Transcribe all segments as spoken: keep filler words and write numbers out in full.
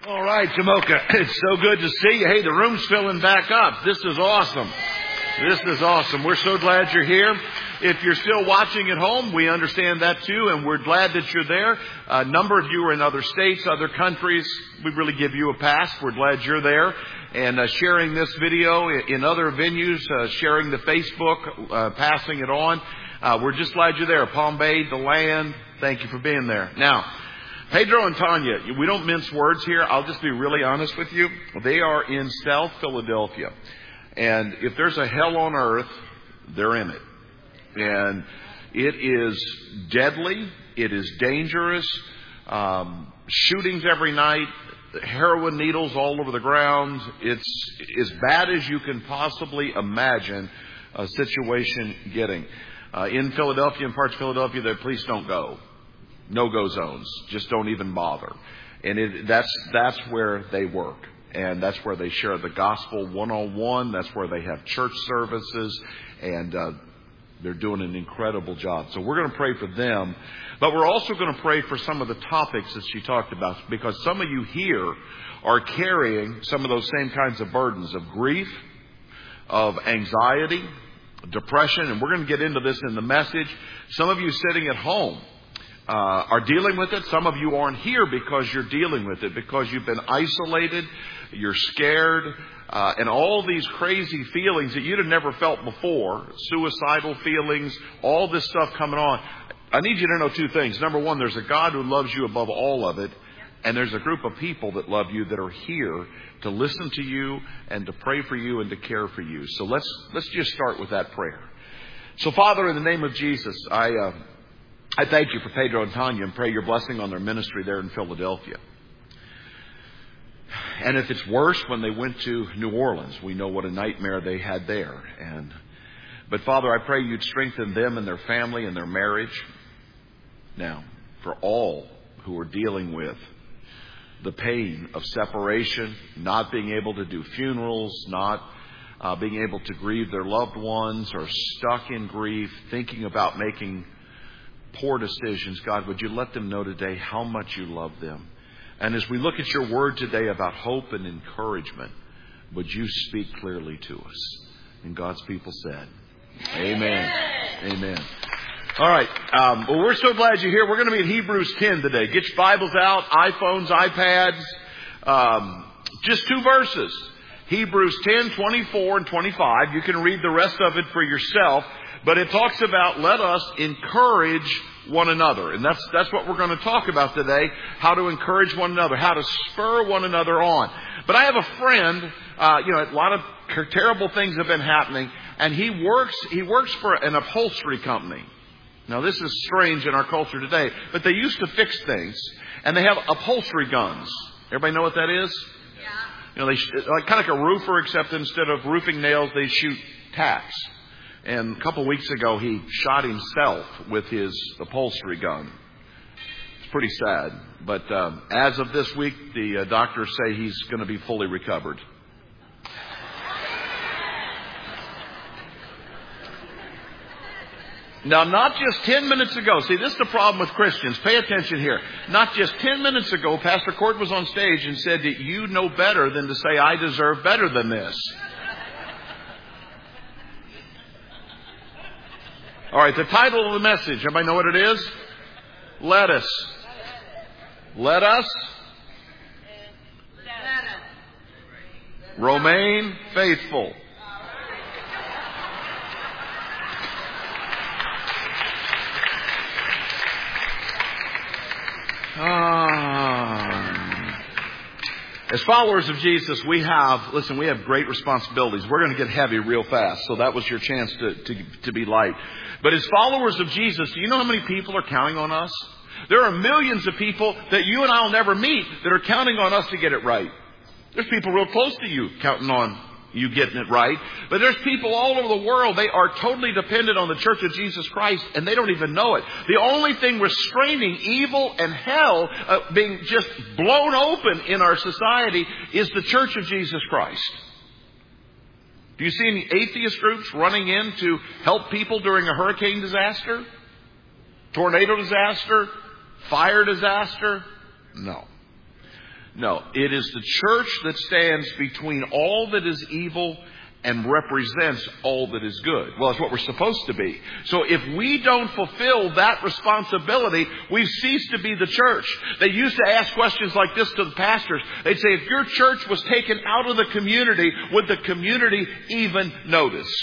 All right, Jamoka, it's so good to see you. Hey, the room's filling back up. This is awesome. This is awesome. We're so glad you're here. If you're still watching at home, we understand that too, and we're glad that you're there. A number of you are in other states, other countries. We really give you a pass. We're glad you're there. And uh, sharing this video in other venues, uh, sharing the Facebook, uh, passing it on. Uh, we're just glad you're there. Palm Bay, DeLand, thank you for being there. Now, Pedro and Tanya, we don't mince words here. I'll just be really honest with you. They are in South Philadelphia. And if there's a hell on earth, they're in it. And it is deadly. It is dangerous. Um, shootings every night. Heroin needles all over the ground. It's as bad as you can possibly imagine a situation getting. Uh, in Philadelphia, in parts of Philadelphia, the police don't go. No-go zones. Just don't even bother. And it, that's that's where they work. And that's where they share the gospel one-on-one. That's where they have church services. And uh, they're doing an incredible job. So we're going to pray for them. But we're also going to pray for some of the topics that she talked about. Because some of you here are carrying some of those same kinds of burdens of grief, of anxiety, depression. And we're going to get into this in the message. Some of you sitting at home Uh, are dealing with it. Some of you aren't here because you're dealing with it, because you've been isolated, you're scared, uh, and all these crazy feelings that you'd have never felt before, suicidal feelings, all this stuff coming on. I need you to know two things. Number one, there's a God who loves you above all of it, and there's a group of people that love you that are here to listen to you and to pray for you and to care for you. So let's let's just start with that prayer. So Father, in the name of Jesus, I uh, I thank you for Pedro and Tanya and pray your blessing on their ministry there in Philadelphia. And if it's worse, when they went to New Orleans, we know what a nightmare they had there. And but Father, I pray you'd strengthen them and their family and their marriage. Now, for all who are dealing with the pain of separation, not being able to do funerals, not uh, being able to grieve their loved ones, or stuck in grief, thinking about making poor decisions, God, would you let them know today how much you love them? And as we look at your word today about hope and encouragement, would you speak clearly to us? And God's people said, Amen. Amen. All right. Um, well, we're so glad you're here. We're going to be in Hebrews ten today. Get your Bibles out, iPhones, iPads. Um, just two verses. Hebrews ten, twenty-four and twenty-five. You can read the rest of it for yourself. But it talks about let us encourage one another. And that's that's what we're going to talk about today. How to encourage one another. How to spur one another on. But I have a friend, uh, you know, a lot of terrible things have been happening. And he works, he works for an upholstery company. Now, this is strange in our culture today. But they used to fix things. And they have upholstery guns. Everybody know what that is? Yeah. You know, they like kind of like a roofer, except instead of roofing nails, they shoot tacks. And a couple of weeks ago, he shot himself with his upholstery gun. It's pretty sad. But um, as of this week, the uh, doctors say he's going to be fully recovered. Now, not just ten minutes ago. See, this is the problem with Christians. Pay attention here. Not just ten minutes ago, Pastor Cord was on stage and said that you know better than to say, I deserve better than this. All right, the title of the message, everybody know what it is? Let us. Let us. Remain faithful. Um, as followers of Jesus, we have, listen, we have great responsibilities. We're going to get heavy real fast, so that was your chance to, to, to be light. But as followers of Jesus, do you know how many people are counting on us? There are millions of people that you and I will never meet that are counting on us to get it right. There's people real close to you counting on you getting it right. But there's people all over the world. They are totally dependent on the Church of Jesus Christ, and they don't even know it. The only thing restraining evil and hell uh, being just blown open in our society is the Church of Jesus Christ. Do you see any atheist groups running in to help people during a hurricane disaster? Tornado disaster? Fire disaster? No. No, it is the church that stands between all that is evil and represents all that is good. Well, that's what we're supposed to be. So if we don't fulfill that responsibility, we've ceased to be the church. They used to ask questions like this to the pastors. They'd say, if your church was taken out of the community, would the community even notice?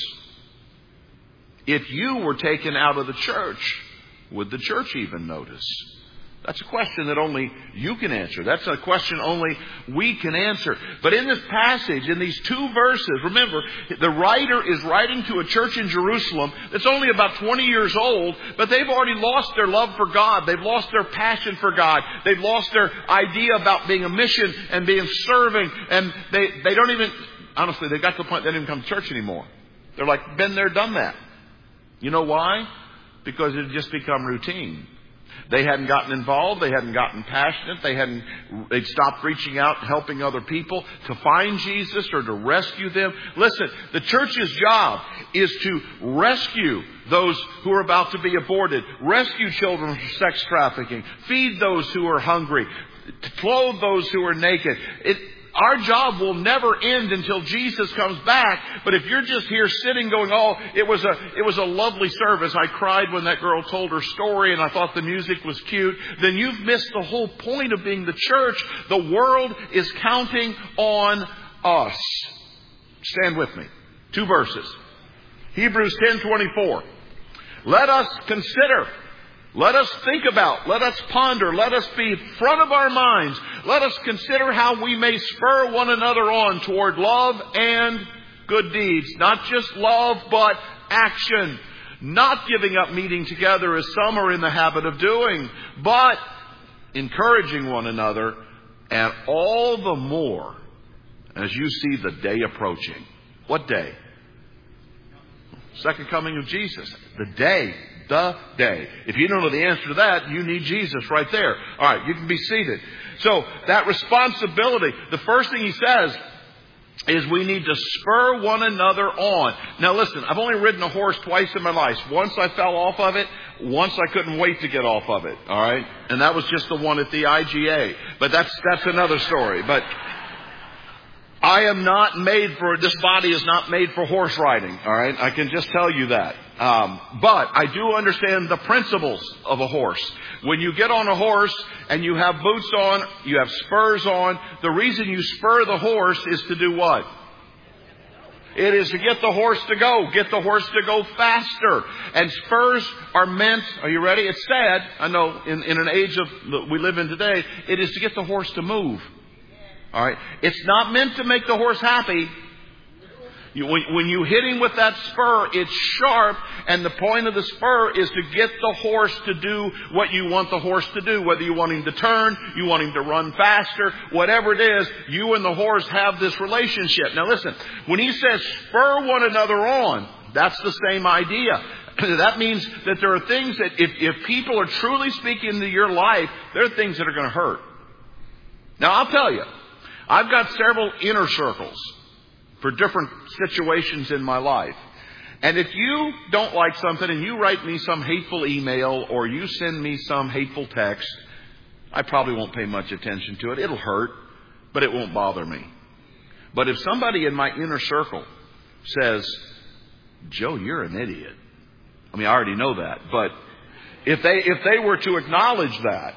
If you were taken out of the church, would the church even notice? That's a question that only you can answer. That's a question only we can answer. But in this passage, in these two verses, remember, the writer is writing to a church in Jerusalem that's only about twenty years old, but they've already lost their love for God. They've lost their passion for God. They've lost their idea about being a mission and being serving. And they, they don't even, honestly, they got to the point they don't even come to church anymore. They're like, been there, done that. You know why? Because it had just become routine. They hadn't gotten involved. They hadn't gotten passionate. They hadn't, they'd stopped reaching out, helping other people to find Jesus or to rescue them. Listen, the church's job is to rescue those who are about to be aborted, rescue children from sex trafficking, feed those who are hungry, clothe those who are naked. It, Our job will never end until Jesus comes back. But if you're just here sitting going, oh, it was a it was a lovely service. I cried when that girl told her story and I thought the music was cute. Then you've missed the whole point of being the church. The world is counting on us. Stand with me. Two verses. Hebrews ten twenty-four. Let us consider. Let us think about, let us ponder, let us be front of our minds. Let us consider how we may spur one another on toward love and good deeds. Not just love, but action. Not giving up meeting together as some are in the habit of doing, but encouraging one another, and all the more as you see the day approaching. What day? Second coming of Jesus. The day. The day. If you don't know the answer to that, you need Jesus right there. All right, you can be seated. So that responsibility, the first thing he says is we need to spur one another on. Now listen, I've only ridden a horse twice in my life. Once I fell off of it. Once I couldn't wait to get off of it. All right, and that was just the one at the I G A. But that's that's another story. But I am not made for, this body is not made for horse riding. All right, I can just tell you that. Um, but I do understand the principles of a horse. When you get on a horse and you have boots on, you have spurs on, the reason you spur the horse is to do what? It is to get the horse to go, get the horse to go faster. And spurs are meant, are you ready? It's sad, I know, in, in an age of that we live in today, it is to get the horse to move. All right. It's not meant to make the horse happy. You, when, when you hit him with that spur, it's sharp, and the point of the spur is to get the horse to do what you want the horse to do. Whether you want him to turn, you want him to run faster, whatever it is, you and the horse have this relationship. Now listen, when he says spur one another on, that's the same idea. That means that there are things that if, if people are truly speaking into your life, there are things that are going to hurt. Now I'll tell you, I've got several inner circles for different situations in my life. And if you don't like something and you write me some hateful email or you send me some hateful text, I probably won't pay much attention to it. It'll hurt, but it won't bother me. But if somebody in my inner circle says, Joe, you're an idiot. I mean, I already know that. But if they if they were to acknowledge that,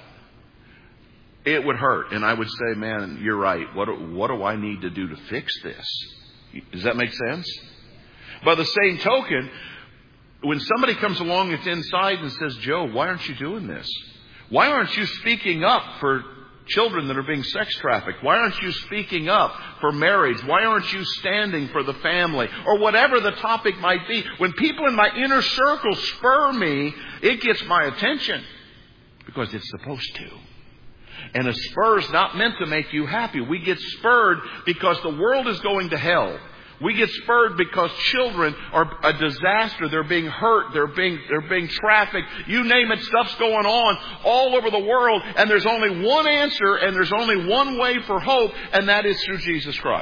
it would hurt. And I would say, man, you're right. What, what do I need to do to fix this? Does that make sense? By the same token, when somebody comes along that's inside and says, Joe, why aren't you doing this? Why aren't you speaking up for children that are being sex trafficked? Why aren't you speaking up for marriage? Why aren't you standing for the family? Or whatever the topic might be. When people in my inner circle spur me, it gets my attention because it's supposed to. And a spur is not meant to make you happy. We get spurred because the world is going to hell. We get spurred because children are a disaster. They're being hurt. They're being, they're being trafficked. You name it, stuff's going on all over the world. And there's only one answer and there's only one way for hope, and that is through Jesus Christ.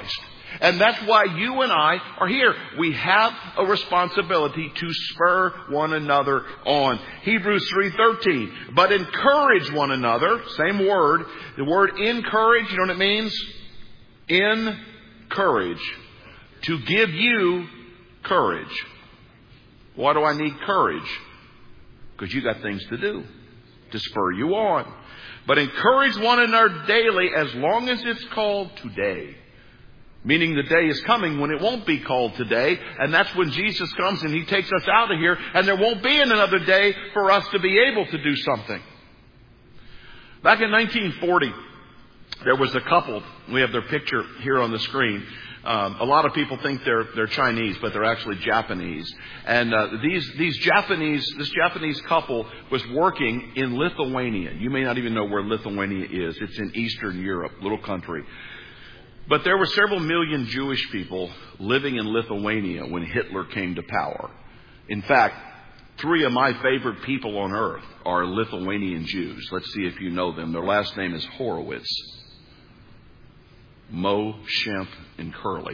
And that's why you and I are here. We have a responsibility to spur one another on. Hebrews three thirteen. But encourage one another. Same word. The word encourage, you know what it means? Encourage. To give you courage. Why do I need courage? Because you got things to do to spur you on. But encourage one another daily as long as it's called today. Meaning the day is coming when it won't be called today. And that's when Jesus comes and He takes us out of here. And there won't be another day for us to be able to do something. Back in nineteen forty, there was a couple. We have their picture here on the screen. Um, a lot of people think they're they're Chinese, but they're actually Japanese. And uh, these these Japanese this Japanese couple was working in Lithuania. You may not even know where Lithuania is. It's in Eastern Europe, little country. But there were several million Jewish people living in Lithuania when Hitler came to power. In fact, three of my favorite people on earth are Lithuanian Jews. Let's see if you know them. Their last name is Horowitz. Mo, Shemp, and Curly.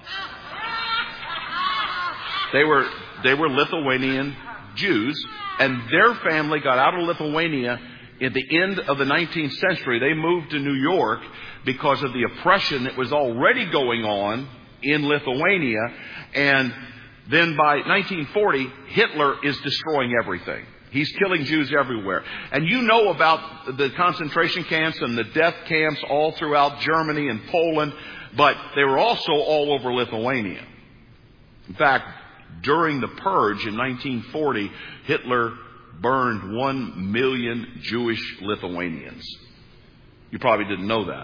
They were they were Lithuanian Jews, and their family got out of Lithuania at the end of the nineteenth century. They moved to New York because of the oppression that was already going on in Lithuania. And then by nineteen forty, Hitler is destroying everything. He's killing Jews everywhere. And you know about the concentration camps and the death camps all throughout Germany and Poland, but they were also all over Lithuania. In fact, during the purge in nineteen forty, Hitler burned one million Jewish Lithuanians. You probably didn't know that.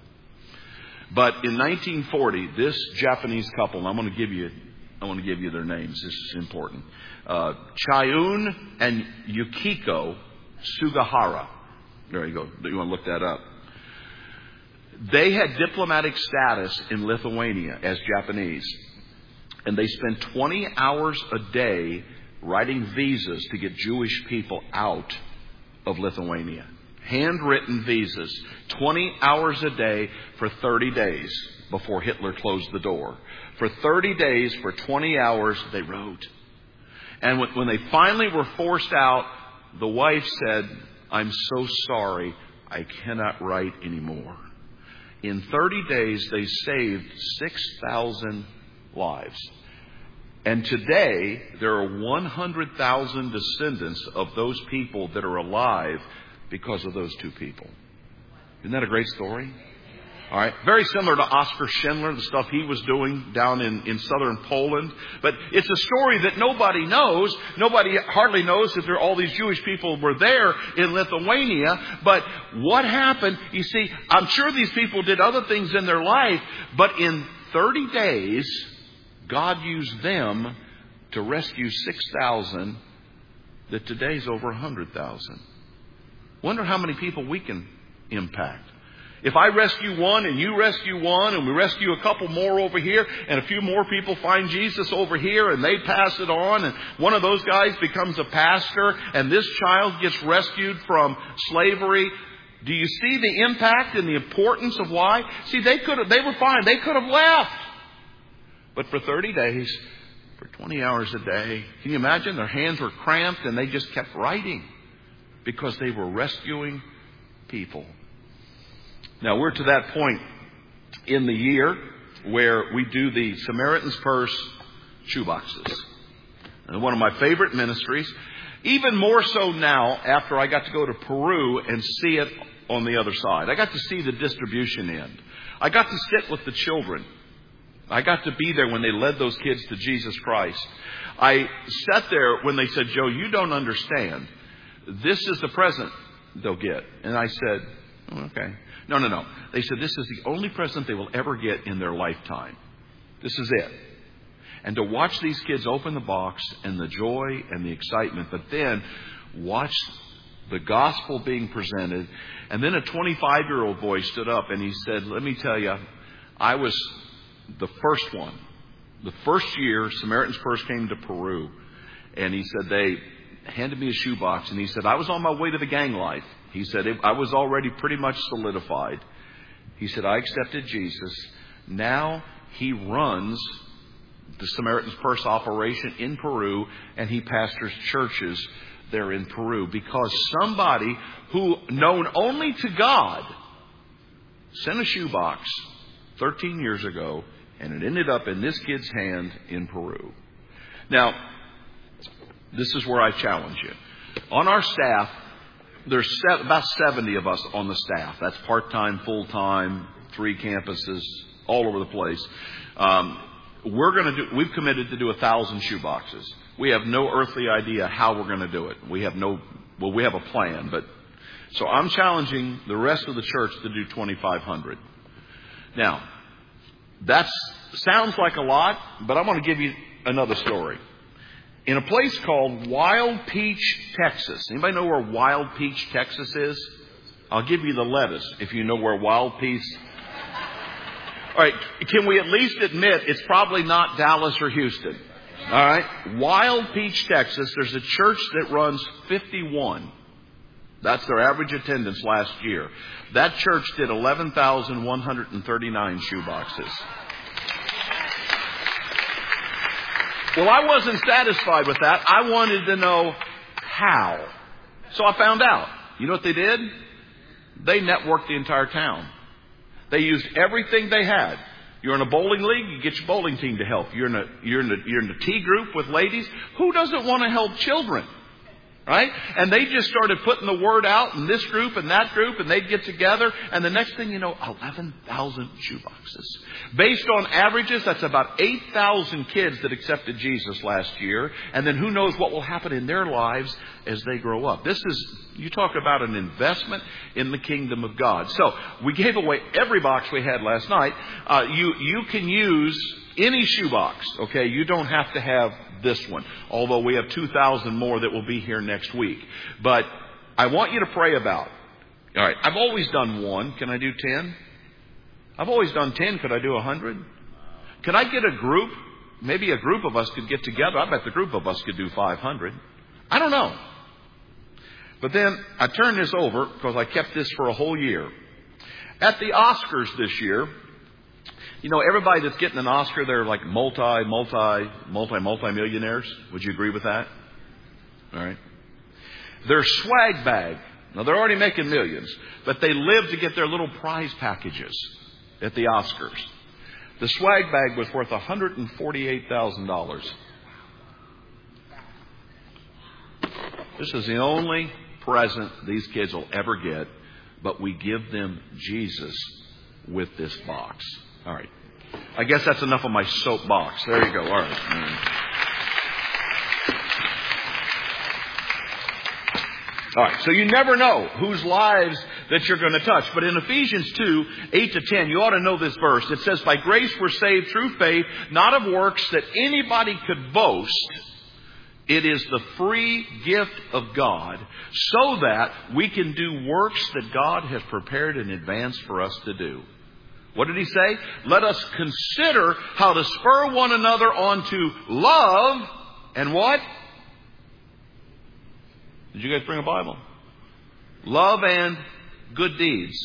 But in nineteen forty, this Japanese couple, and I'm going to give you I want to give you their names. This is important. Uh, Chiun and Yukiko Sugahara. There you go. You want to look that up. They had diplomatic status in Lithuania as Japanese. And they spent twenty hours a day writing visas to get Jewish people out of Lithuania. Handwritten visas. twenty hours a day for thirty days before Hitler closed the door. For thirty days, for twenty hours, they wrote. And when they finally were forced out, the wife said, "I'm so sorry, I cannot write anymore." In thirty days, they saved six thousand lives. And today, there are one hundred thousand descendants of those people that are alive because of those two people. Isn't that a great story? All right. Very similar to Oskar Schindler, the stuff he was doing down in, in southern Poland. But it's a story that nobody knows. Nobody hardly knows that there all these Jewish people were there in Lithuania. But what happened? You see, I'm sure these people did other things in their life. But in thirty days, God used them to rescue six thousand that today's over one hundred thousand. Wonder how many people we can impact. If I rescue one and you rescue one and we rescue a couple more over here and a few more people find Jesus over here and they pass it on and one of those guys becomes a pastor and this child gets rescued from slavery, do you see the impact and the importance of why? See, they could have, they were fine. They could have left. But for thirty days, for twenty hours a day, can you imagine? Their hands were cramped and they just kept writing because they were rescuing people. Now, we're to that point in the year where we do the Samaritan's Purse shoeboxes. And one of my favorite ministries, even more so now after I got to go to Peru and see it on the other side. I got to see the distribution end. I got to sit with the children. I got to be there when they led those kids to Jesus Christ. I sat there when they said, "Joe, you don't understand. This is the present they'll get." And I said, oh, okay. No, no, no. They said this is the only present they will ever get in their lifetime. This is it. And to watch these kids open the box and the joy and the excitement, but then watch the gospel being presented. And then a twenty-five-year-old boy stood up and he said, "Let me tell you, I was the first one. The first year Samaritan's Purse came to Peru." And he said, they handed me a shoebox. And he said, "I was on my way to the gang life." He said, I was already pretty much solidified. He said, "I accepted Jesus. Now he runs the Samaritan's Purse operation in Peru, and he pastors churches there in Peru because somebody who, known only to God, sent a shoebox thirteen years ago, and it ended up in this kid's hand in Peru. Now, this is where I challenge you. On our staff, there's about seventy of us on the staff. That's part-time, full-time, three campuses, all over the place. Um, we're going to do. We've committed to do a thousand shoeboxes. We have no earthly idea how we're going to do it. We have no. Well, we have a plan, but so I'm challenging the rest of the church to do twenty-five hundred. Now, that sounds like a lot, but I want to give you another story. In a place called Wild Peach, Texas. Anybody know where Wild Peach, Texas is? I'll give you the lettuce if you know where Wild Peach. All right, can we at least admit it's probably not Dallas or Houston? All right, Wild Peach, Texas. There's a church that runs fifty-one. That's their average attendance last year. That church did eleven thousand one hundred thirty-nine shoeboxes. Well, I wasn't satisfied with that. I wanted to know how. So I found out. You know what they did? They networked the entire town. They used everything they had. You're in a bowling league, you get your bowling team to help. You're in a you're in a you're in a tea group with ladies. Who doesn't want to help children? Right? And they just started putting the word out in this group and that group, and they'd get together, and the next thing you know, eleven thousand shoeboxes. Based on averages, that's about eight thousand kids that accepted Jesus last year, and then who knows what will happen in their lives as they grow up. This is, you talk about an investment in the kingdom of God. So, we gave away every box we had last night. Uh, you, you can use any shoebox, okay? You don't have to have this one, although we have two thousand more that will be here next week. But I want you to pray about. All right, I've always done one. Can I do ten? I've always done ten. Could I do a hundred? Could I get a group? Maybe a group of us could get together. I bet the group of us could do five hundred. I don't know. But then I turned this over because I kept this for a whole year. At the Oscars this year, you know, everybody that's getting an Oscar, they're like multi, multi, multi, multi-millionaires. Would you agree with that? All right. Their swag bag. Now, they're already making millions, but they live to get their little prize packages at the Oscars. The swag bag was worth one hundred forty-eight thousand dollars. This is the only present these kids will ever get, but we give them Jesus with this box. All right. I guess that's enough of my soapbox. There you go. All right. Mm. All right. So you never know whose lives that you're going to touch. But in Ephesians two, eight to ten, you ought to know this verse. It says, by grace we're saved through faith, not of works that anybody could boast. It is the free gift of God so that we can do works that God has prepared in advance for us to do. What did he say? Let us consider how to spur one another on to love and what? Did you guys bring a Bible? Love and good deeds.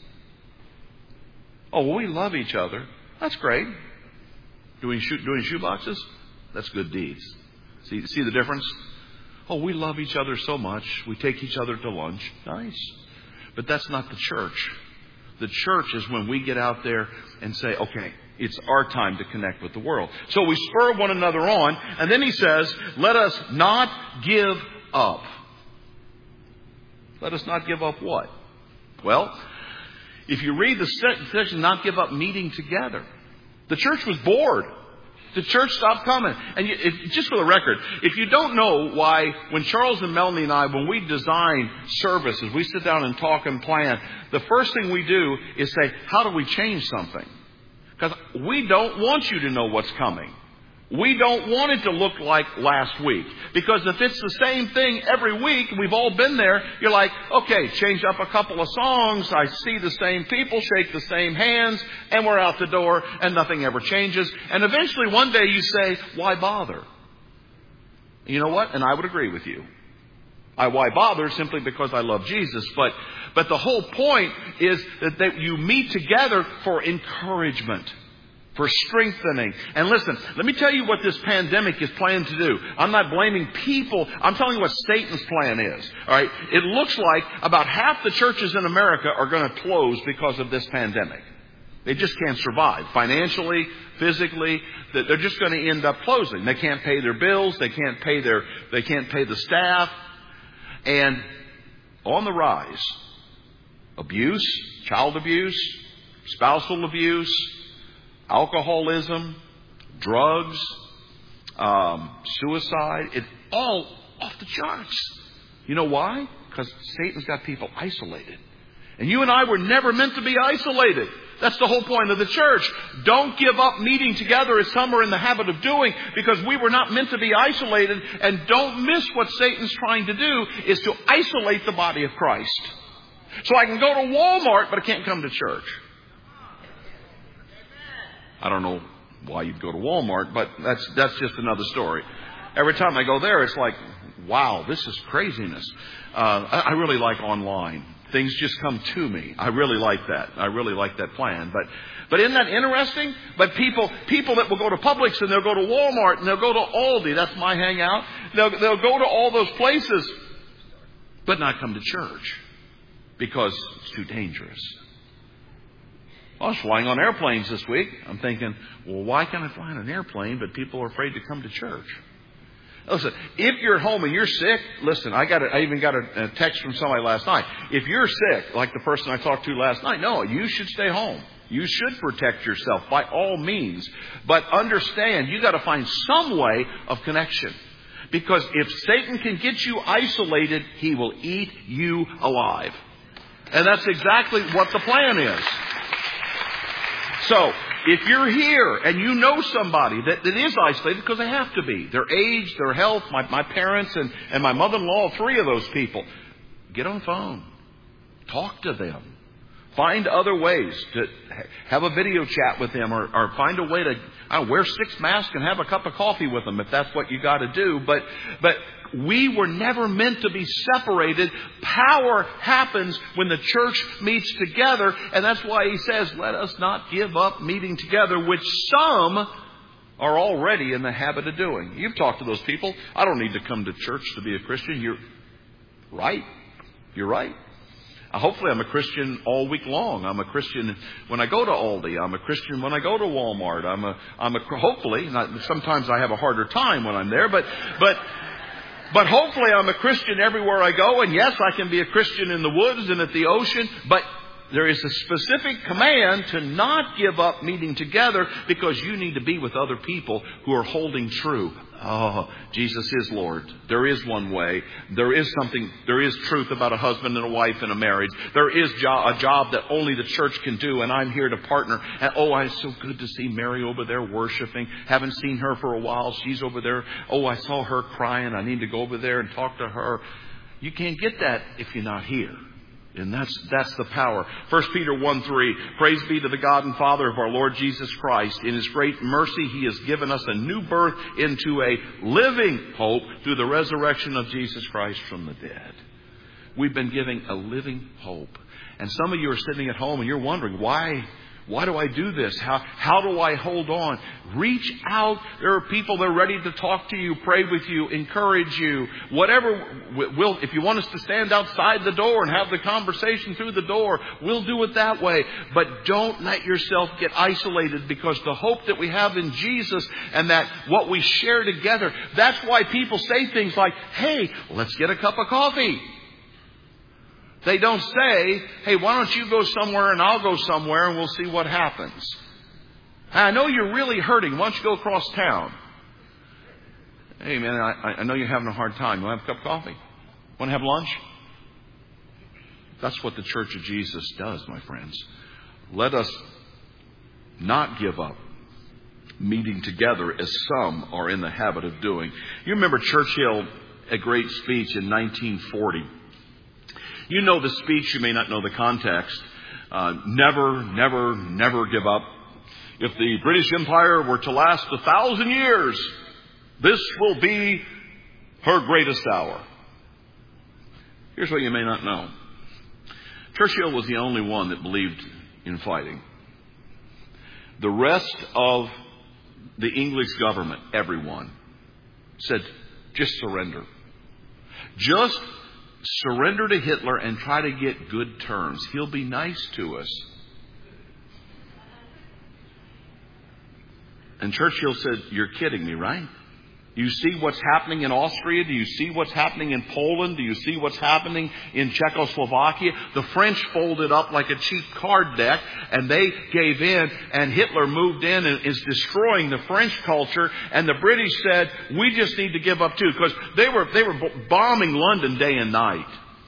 Oh, well, we love each other. That's great. Doing shoe, doing shoe boxes? That's good deeds. See, see the difference? Oh, we love each other so much. We take each other to lunch. Nice. But that's not the church. The church is when we get out there and say, okay, it's our time to connect with the world. So we spur one another on. And then he says, let us not give up. Let us not give up what? Well, if you read the section, not give up meeting together. The church was bored. The church stopped coming. And you, if, just for the record, if you don't know why, when Charles and Melanie and I, when we design services, we sit down and talk and plan, the first thing we do is say, how do we change something? Because we don't want you to know what's coming. We don't want it to look like last week. Because if it's the same thing every week, we've all been there, you're like, okay, change up a couple of songs, I see the same people, shake the same hands, and we're out the door, and nothing ever changes. And eventually one day you say, why bother? You know what? And I would agree with you. I why bother simply because I love Jesus. But but the whole point is that, that you meet together for encouragement. for strengthening. And listen, let me tell you what this pandemic is planned to do. I'm not blaming people. I'm telling you what Satan's plan is. All right. It looks like about half the churches in America are going to close because of this pandemic. They just can't survive financially, physically. They're just going to end up closing. They can't pay their bills. They can't pay their, they can't pay the staff. And on the rise, abuse, child abuse, spousal abuse, alcoholism, drugs, um, suicide. It's all off the charts. You know why? Because Satan's got people isolated. And you and I were never meant to be isolated. That's the whole point of the church. Don't give up meeting together as some are in the habit of doing, because we were not meant to be isolated. And don't miss what Satan's trying to do is to isolate the body of Christ. So I can go to Walmart, but I can't come to church. I don't know why you'd go to Walmart, but that's that's just another story. Every time I go there, it's like, wow, this is craziness. Uh, I, I really like online. Things just come to me. I really like that. I really like that plan. But but isn't that interesting? But people people that will go to Publix and they'll go to Walmart and they'll go to Aldi. That's my hangout. They'll they'll go to all those places, but not come to church because it's too dangerous. I was flying on airplanes this week. I'm thinking, well, why can't I fly on an airplane, but people are afraid to come to church? Listen, if you're at home and you're sick, listen, I got a, I even got a, a text from somebody last night. If you're sick, like the person I talked to last night, no, you should stay home. You should protect yourself by all means. But understand, you got to find some way of connection. Because if Satan can get you isolated, he will eat you alive. And that's exactly what the plan is. So, if you're here and you know somebody that, that is isolated, because they have to be, their age, their health, my, my parents and, and my mother-in-law, three of those people, get on the phone. Talk to them. Find other ways to have a video chat with them, or, or find a way to I don't know, wear six masks and have a cup of coffee with them if that's what you got to do. But but we were never meant to be separated. Power happens when the church meets together. And that's why he says, let us not give up meeting together, which some are already in the habit of doing. You've talked to those people. I don't need to come to church to be a Christian. You're right. You're right. Hopefully I'm a Christian all week long. I'm a Christian when I go to Aldi. I'm a Christian when I go to Walmart. I'm a, I'm a, hopefully, not, sometimes I have a harder time when I'm there, but, but, but hopefully I'm a Christian everywhere I go. And yes, I can be a Christian in the woods and at the ocean, but there is a specific command to not give up meeting together, because you need to be with other people who are holding true. Oh, Jesus is Lord. There is one way. There is something, there is truth about a husband and a wife in a marriage. There is jo- a job that only the church can do, and I'm here to partner. And oh, it's so good to see Mary over there worshiping. Haven't seen her for a while. She's over there. Oh, I saw her crying. I need to go over there and talk to her. You can't get that if you're not here. And that's that's the power. First Peter one three. Praise be to the God and Father of our Lord Jesus Christ. In His great mercy, He has given us a new birth into a living hope through the resurrection of Jesus Christ from the dead. We've been giving a living hope. And some of you are sitting at home and you're wondering, why? Why do I do this? How how do I hold on? Reach out. There are people that are ready to talk to you, pray with you, encourage you. Whatever. We'll, if you want us to stand outside the door and have the conversation through the door, we'll do it that way. But don't let yourself get isolated, because the hope that we have in Jesus and that what we share together, that's why people say things like, hey, let's get a cup of coffee. They don't say, hey, why don't you go somewhere and I'll go somewhere and we'll see what happens. I know you're really hurting. Why don't you go across town? Hey, man, I, I know you're having a hard time. You want to have a cup of coffee? Want to have lunch? That's what the Church of Jesus does, my friends. Let us not give up meeting together as some are in the habit of doing. You remember Churchill, a great speech in nineteen forty. You know the speech, you may not know the context. Uh, never, never, never give up. If the British Empire were to last a thousand years, this will be her greatest hour. Here's what you may not know. Churchill was the only one that believed in fighting. The rest of the English government, everyone, said, just surrender. Just surrender to Hitler and try to get good terms. He'll be nice to us. And Churchill said, you're kidding me, right? Do you see what's happening in Austria? Do you see what's happening in Poland? Do you see what's happening in Czechoslovakia? The French folded up like a cheap card deck, and they gave in, and Hitler moved in and is destroying the French culture. And the British said, we just need to give up too, because they were, they were bombing London day and night.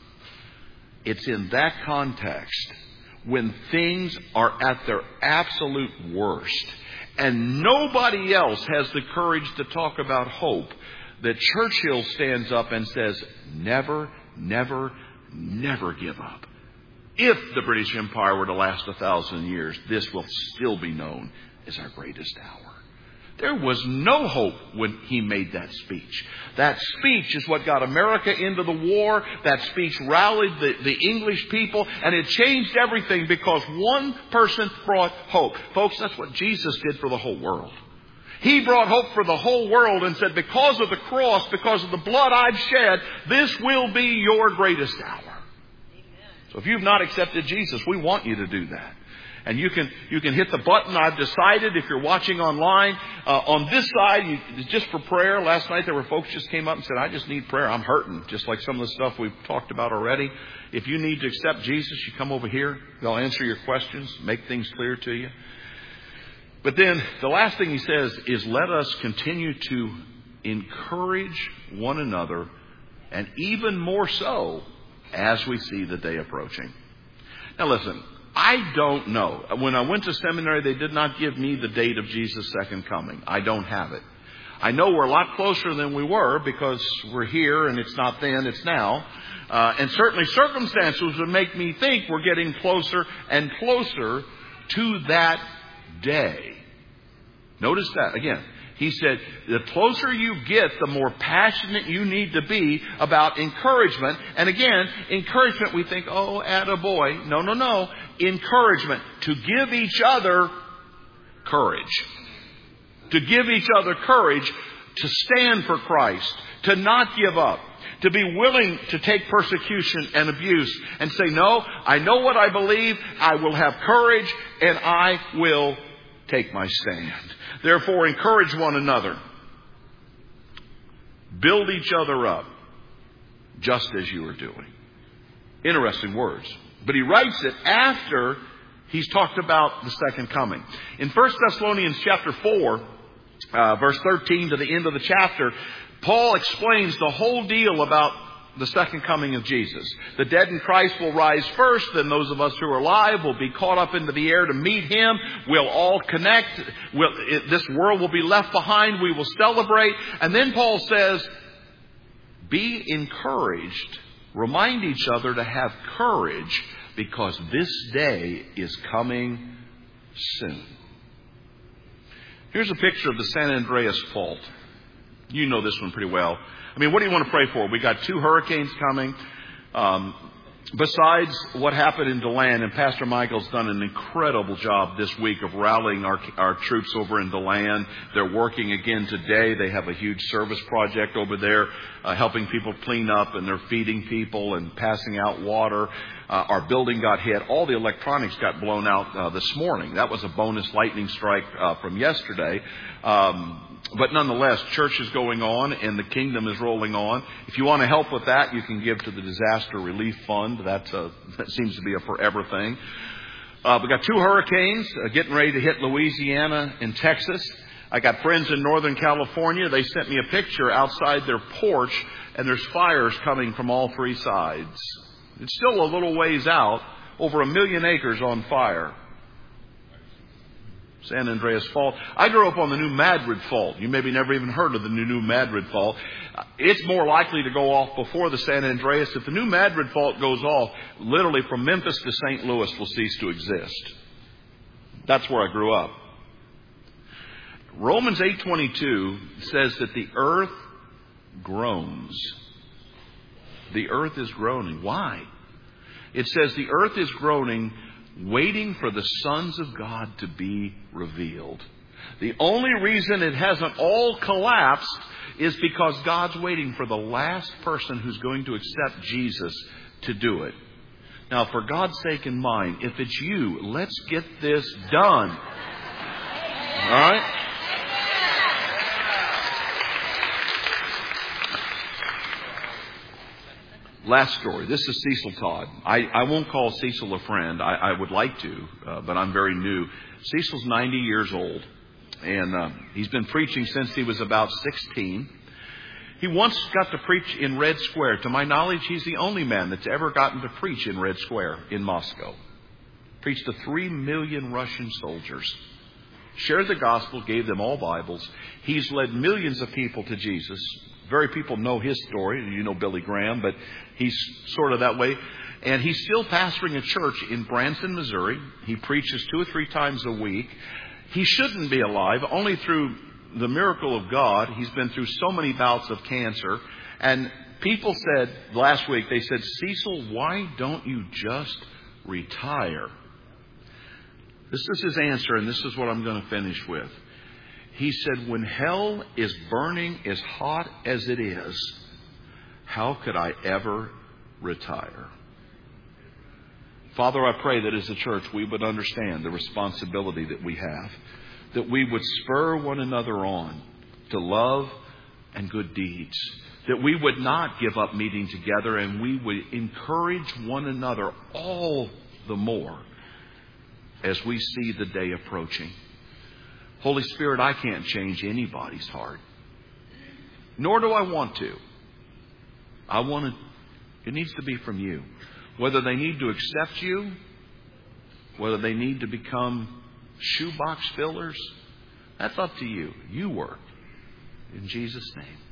It's in that context, when things are at their absolute worst, and nobody else has the courage to talk about hope, that Churchill stands up and says, never, never, never give up. If the British Empire were to last a thousand years, this will still be known as our greatest hour. There was no hope when he made that speech. That speech is what got America into the war. That speech rallied the, the English people, and it changed everything because one person brought hope. Folks, that's what Jesus did for the whole world. He brought hope for the whole world and said, because of the cross, because of the blood I've shed, this will be your greatest hour. Amen. So if you've not accepted Jesus, we want you to do that. And you can you can hit the button. I've decided, if you're watching online, uh, on this side, you, just for prayer. Last night there were folks just came up and said, I just need prayer. I'm hurting, just like some of the stuff we've talked about already. If you need to accept Jesus, you come over here. They'll answer your questions, make things clear to you. But then the last thing he says is, let us continue to encourage one another, and even more so as we see the day approaching. Now listen, I don't know. When I went to seminary, they did not give me the date of Jesus' second coming. I don't have it. I know we're a lot closer than we were because we're here and it's not then, it's now. Uh, and certainly circumstances would make me think we're getting closer and closer to that day. Notice that again. He said, the closer you get, the more passionate you need to be about encouragement. And again, encouragement, we think, oh, attaboy. No, no, no. Encouragement. To give each other courage. To give each other courage to stand for Christ. To not give up. To be willing to take persecution and abuse. And say, no, I know what I believe. I will have courage and I will take my stand. Therefore, encourage one another. Build each other up, just as you are doing. Interesting words. But he writes it after he's talked about the second coming. In First Thessalonians chapter four, uh, verse thirteen to the end of the chapter, Paul explains the whole deal about the second coming of Jesus. The dead in Christ will rise first, then those of us who are alive will be caught up into the air to meet Him. We'll all connect. We'll, it, this world will be left behind. We will celebrate. And then Paul says, be encouraged. Remind each other to have courage, because this day is coming soon. Here's a picture of the San Andreas Fault. You know this one pretty well. I mean, what do you want to pray for? We got two hurricanes coming. Um, besides what happened in DeLand, and Pastor Michael's done an incredible job this week of rallying our, our troops over in DeLand. They're working again today. They have a huge service project over there, uh, helping people clean up, and they're feeding people and passing out water. Uh, our building got hit. All the electronics got blown out uh, this morning. That was a bonus lightning strike uh, from yesterday. Um, But nonetheless, church is going on and the kingdom is rolling on. If you want to help with that, you can give to the Disaster Relief Fund. That's a, that seems to be a forever thing. Uh, we got two hurricanes uh, getting ready to hit Louisiana and Texas. I got friends in Northern California. They sent me a picture outside their porch, and there's fires coming from all three sides. It's still a little ways out, over a million acres on fire. San Andreas Fault. I grew up on the New Madrid Fault. You maybe never even heard of the New Madrid Fault. It's more likely to go off before the San Andreas. If the New Madrid Fault goes off, literally from Memphis to Saint Louis will cease to exist. That's where I grew up. Romans eight twenty-two says that the earth groans. The earth is groaning. Why? It says the earth is groaning waiting for the sons of God to be revealed. The only reason it hasn't all collapsed is because God's waiting for the last person who's going to accept Jesus to do it. Now, for God's sake and mine, if it's you, let's get this done. All right? Last story. This is Cecil Todd. I, I won't call Cecil a friend. I, I would like to, uh, but I'm very new. Cecil's ninety years old, and uh, he's been preaching since he was about sixteen. He once got to preach in Red Square. To my knowledge, he's the only man that's ever gotten to preach in Red Square in Moscow. Preached to three million Russian soldiers. Shared the gospel, gave them all Bibles. He's led millions of people to Jesus. Very people know his story. You know Billy Graham, but he's sort of that way. And he's still pastoring a church in Branson, Missouri. He preaches two or three times a week. He shouldn't be alive. Only through the miracle of God, he's been through so many bouts of cancer. And people said last week, they said, Cecil, why don't you just retire? This is his answer, and this is what I'm going to finish with. He said, when hell is burning as hot as it is, how could I ever retire? Father, I pray that as a church we would understand the responsibility that we have, that we would spur one another on to love and good deeds, that we would not give up meeting together, and we would encourage one another all the more as we see the day approaching. Holy Spirit, I can't change anybody's heart, nor do I want to. I want to, it needs to be from you. Whether they need to accept you, whether they need to become shoebox fillers, that's up to you. You work. In Jesus' name.